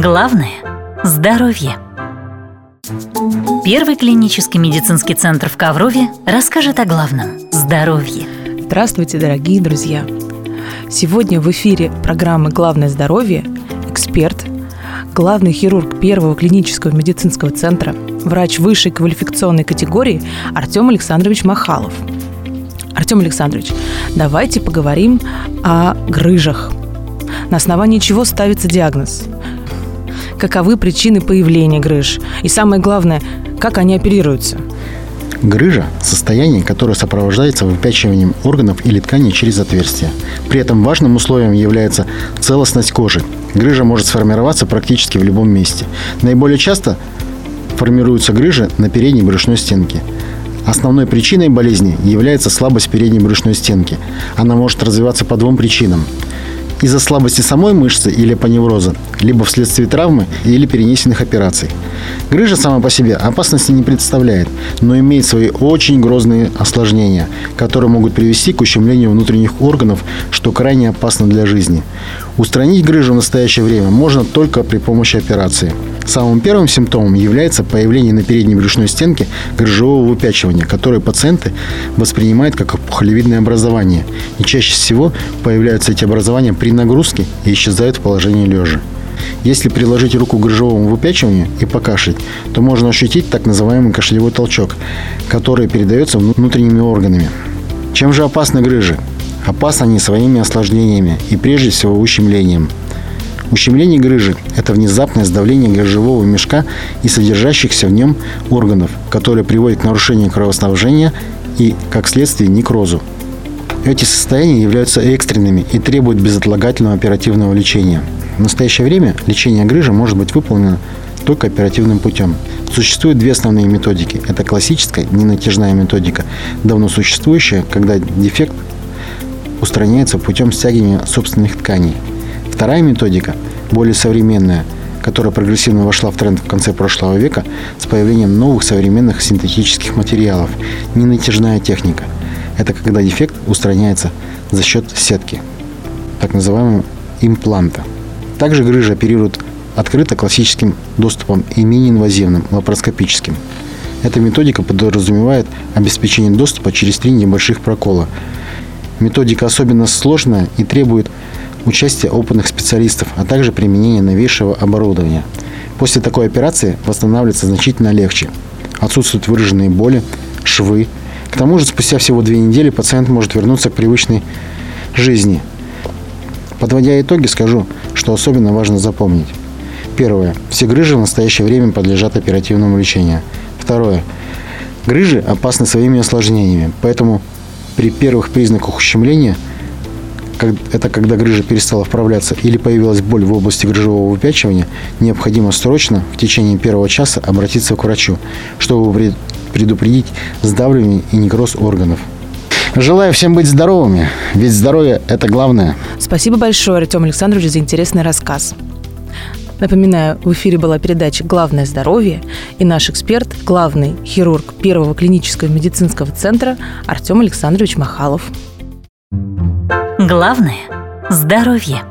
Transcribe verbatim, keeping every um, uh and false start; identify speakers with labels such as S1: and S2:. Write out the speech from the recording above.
S1: Главное – здоровье. Первый клинический медицинский центр в Коврове расскажет о главном – здоровье.
S2: Здравствуйте, дорогие друзья! Сегодня в эфире программы «Главное здоровье» эксперт, главный хирург Первого клинического медицинского центра, врач высшей квалификационной категории Артем Александрович Махалов. Артем Александрович, давайте поговорим о грыжах. На основании чего ставится диагноз? Каковы причины появления грыж? И самое главное, как они оперируются?
S3: Грыжа – состояние, которое сопровождается выпячиванием органов или тканей через отверстия. При этом важным условием является целостность кожи. Грыжа может сформироваться практически в любом месте. Наиболее часто формируются грыжи на передней брюшной стенке. Основной причиной болезни является слабость передней брюшной стенки. Она может развиваться по двум причинам. Из-за слабости самой мышцы или поневроза, либо вследствие травмы или перенесенных операций. Грыжа сама по себе опасности не представляет, но имеет свои очень грозные осложнения, которые могут привести к ущемлению внутренних органов, что крайне опасно для жизни. Устранить грыжу в настоящее время можно только при помощи операции. Самым первым симптомом является появление на передней брюшной стенке грыжевого выпячивания, которое пациенты воспринимают как опухолевидное образование. И чаще всего появляются эти образования при нагрузке и исчезают в положении лежа. Если приложить руку к грыжевому выпячиванию и покашлять, то можно ощутить так называемый кашлевой толчок, который передается внутренними органами. Чем же опасны грыжи? Опасны они своими осложнениями и прежде всего ущемлением. Ущемление грыжи – это внезапное сдавление грыжевого мешка и содержащихся в нем органов, которое приводит к нарушению кровоснабжения и, как следствие, некрозу. Эти состояния являются экстренными и требуют безотлагательного оперативного лечения. В настоящее время лечение грыжи может быть выполнено только оперативным путем. Существуют две основные методики. Это классическая ненатяжная методика, давно существующая, когда дефект устраняется путем стягивания собственных тканей. Вторая методика, более современная, которая прогрессивно вошла в тренд в конце прошлого века с появлением новых современных синтетических материалов – ненатяжная техника. Это когда дефект устраняется за счет сетки, так называемого импланта. Также грыжи оперируют открыто классическим доступом и мини-инвазивным, лапароскопическим. Эта методика подразумевает обеспечение доступа через три небольших прокола. Методика особенно сложная и требует участия опытных специалистов, а также применения новейшего оборудования. После такой операции восстанавливаться значительно легче. Отсутствуют выраженные боли, швы. К тому же, спустя всего две недели пациент может вернуться к привычной жизни. Подводя итоги, скажу, что особенно важно запомнить. Первое. Все грыжи в настоящее время подлежат оперативному лечению. Второе. Грыжи опасны своими осложнениями, поэтому при первых признаках ущемления, это когда грыжа перестала вправляться или появилась боль в области грыжевого выпячивания, необходимо срочно в течение первого часа обратиться к врачу, чтобы предупредить сдавливание и некроз органов. Желаю всем быть здоровыми, ведь здоровье – это главное.
S2: Спасибо большое, Артем Александрович, за интересный рассказ. Напоминаю, в эфире была передача «Главное здоровье» и наш эксперт, главный хирург Первого клинического медицинского центра Артем Александрович Махалов.
S1: Главное – здоровье.